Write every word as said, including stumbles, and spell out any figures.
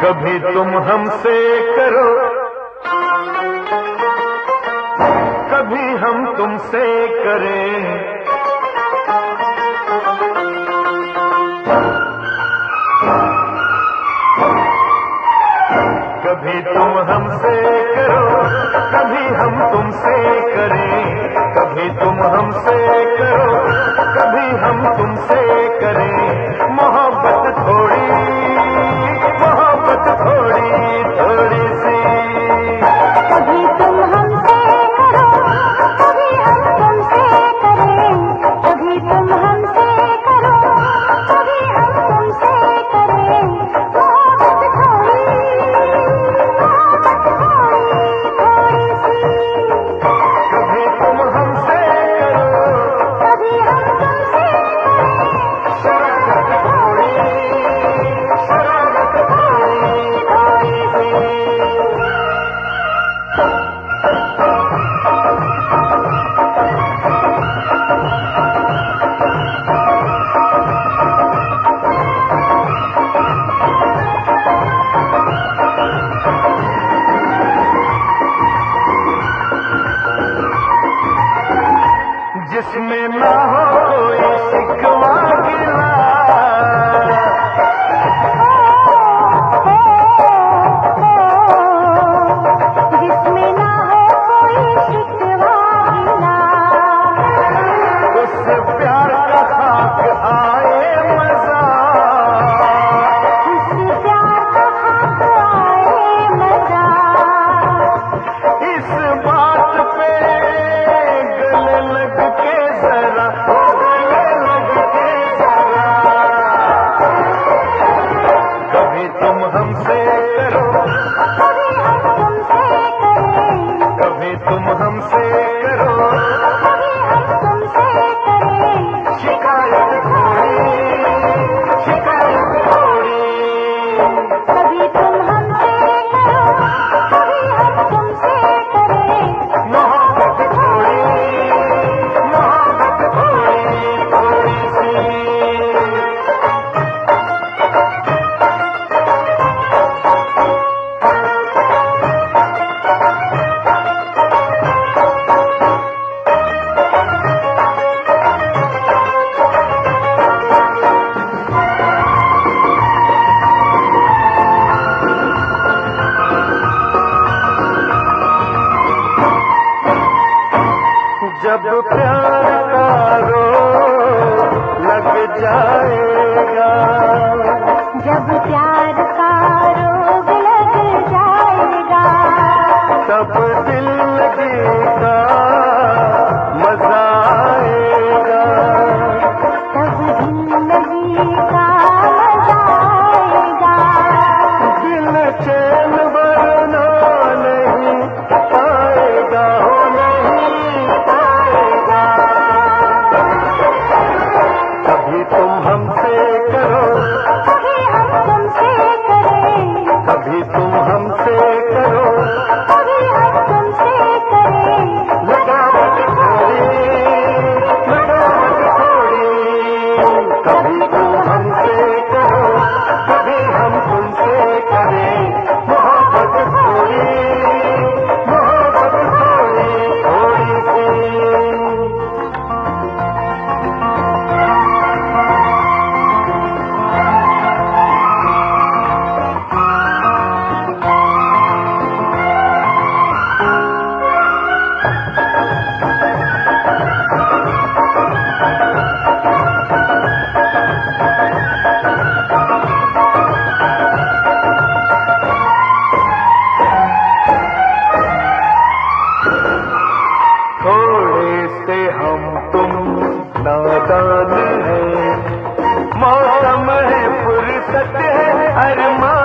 कभी तुम हमसे करो, कभी हम तुमसे करें। कभी तुम हमसे करो, कभी हम तुमसे करें। कभी तुम हमसे करो, कभी हम तुमसे करें। मोहब्बत थोड़ी, मोहब्बत थोड़ी थोड़ी सी। कभी तुम हमसे करो, कभी हम तुमसे करें। कभी तुम हमसे करो, कभी हम तुमसे करें। मोहब्बत थोड़ी, मोहब्बत थोड़ी थोड़ी सी। कभी तुम हमसे करो, कभी हम तुमसे करें। शरारत थोड़ी, शरारत थोड़ी थोड़ी सी। जिसमें ना हो कोई शिकवा गिला, जिसमें ना हो कोई शिकवा गिला। उस प्यार का खाक आए मजा, उस प्यार का खाक आए मजा। इस बात पे गले लग के जरा, ओ गले लग के जरा। कभी तुम हमसे करो, कभी हम तुमसे करें। कभी तुम हमसे करो। कभी हम तुमसे करें। शिकायत थोड़ी, शिकायत थोड़ी। कभी तुम हमसे करो, कभी हम तुमसे करें। मोहब्बत थोड़ी, मोहब्बत थोड़ी थोड़ी सी। जब प्यार का रोग लग जाएगा, जब प्यार का रोग लग जाएगा। तब दिल्लगी का मजा आएगा। तब जिंदगी का मजा आएगा। दिल चैन वरना नहीं पाएगा, हो नहीं पाएगा। कभी तुम हमसे करो, कभी हम तुमसे करें। कभी तुम हमसे करो। कभी हम तुमसे करें। लगावट थोड़ी, लगावट थोड़ी। कभी तुम हमसे करो, कभी हम तुमसे करें। मोहब्बत थोड़ी, मोहब्बत थोड़ी थोड़ी सी। थोड़े से हम तुम नादान हैं, मौसम है फुर्सत है अरमान